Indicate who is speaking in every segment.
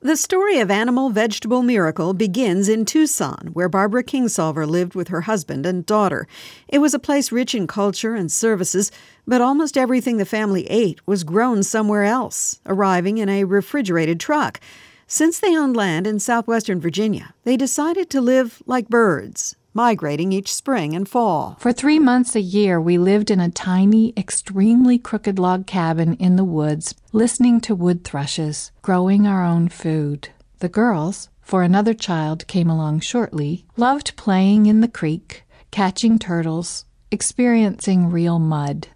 Speaker 1: The story of Animal Vegetable Miracle begins in Tucson, where Barbara Kingsolver lived with her husband and daughter. It was a place rich in culture and services, but almost everything the family ate was grown somewhere else, arriving in a refrigerated truck. Since they owned land in southwestern Virginia, they decided to live like birds, migrating each spring and fall.
Speaker 2: For 3 months a year, we lived in a tiny, extremely crooked log cabin in the woods, listening to wood thrushes, growing our own food. The girls, for another child came along shortly, loved playing in the creek, catching turtles, experiencing real mud.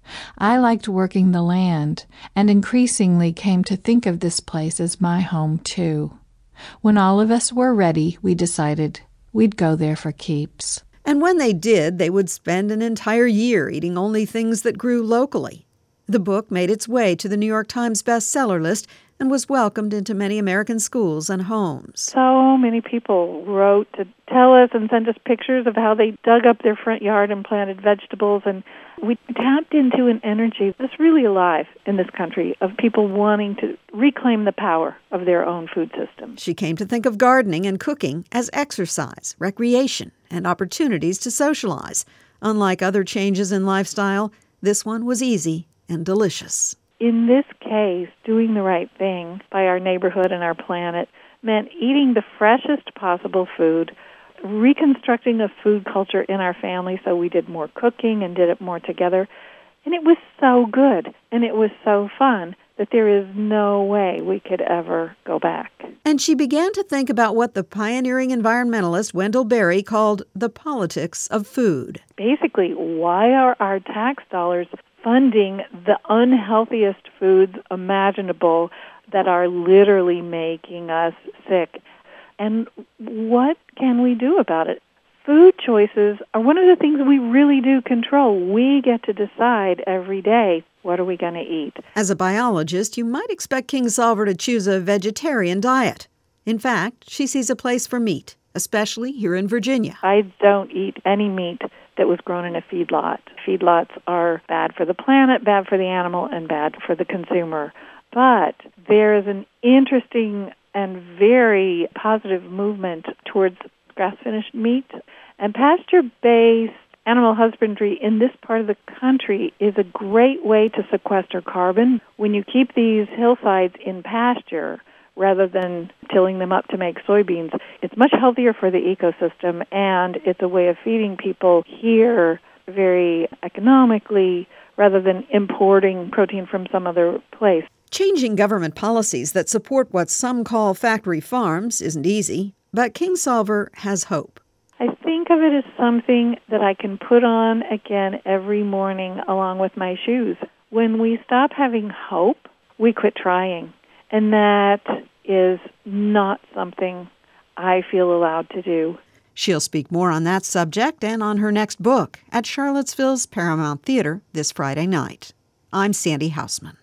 Speaker 2: I liked working the land, and increasingly came to think of this place as my home, too. When all of us were ready, we decided we'd go there for keeps.
Speaker 1: And when they did, they would spend an entire year eating only things that grew locally. The book made its way to the New York Times bestseller list and was welcomed into many American schools and homes.
Speaker 3: So many people wrote to tell us and send us pictures of how they dug up their front yard and planted vegetables, and we tapped into an energy that's really alive in this country of people wanting to reclaim the power of their own food system.
Speaker 1: She came to think of gardening and cooking as exercise, recreation, and opportunities to socialize. Unlike other changes in lifestyle, this one was easy and delicious.
Speaker 3: In this case, doing the right thing by our neighborhood and our planet meant eating the freshest possible food, reconstructing a food culture in our family so we did more cooking and did it more together. And it was so good and it was so fun that there is no way we could ever go back.
Speaker 1: And she began to think about what the pioneering environmentalist Wendell Berry called the politics of food.
Speaker 3: Basically, why are our tax dollars funding the unhealthiest foods imaginable that are literally making us sick? And what can we do about it? Food choices are one of the things we really do control. We get to decide every day, what are we going to eat?
Speaker 1: As a biologist, you might expect Kingsolver to choose a vegetarian diet. In fact, she sees a place for meat, especially here in Virginia.
Speaker 3: I don't eat any meat that was grown in a feedlot. Feedlots are bad for the planet, bad for the animal, and bad for the consumer. But there is an interesting and very positive movement towards grass-finished meat. And pasture-based animal husbandry in this part of the country is a great way to sequester carbon. When you keep these hillsides in pasture rather than tilling them up to make soybeans, it's much healthier for the ecosystem, and it's a way of feeding people here very economically rather than importing protein from some other place.
Speaker 1: Changing government policies that support what some call factory farms isn't easy, but Kingsolver has hope.
Speaker 3: I think of it as something that I can put on again every morning along with my shoes. When we stop having hope, we quit trying. And that is not something I feel allowed to do.
Speaker 1: She'll speak more on that subject and on her next book at Charlottesville's Paramount Theater this Friday night. I'm Sandy Hausman.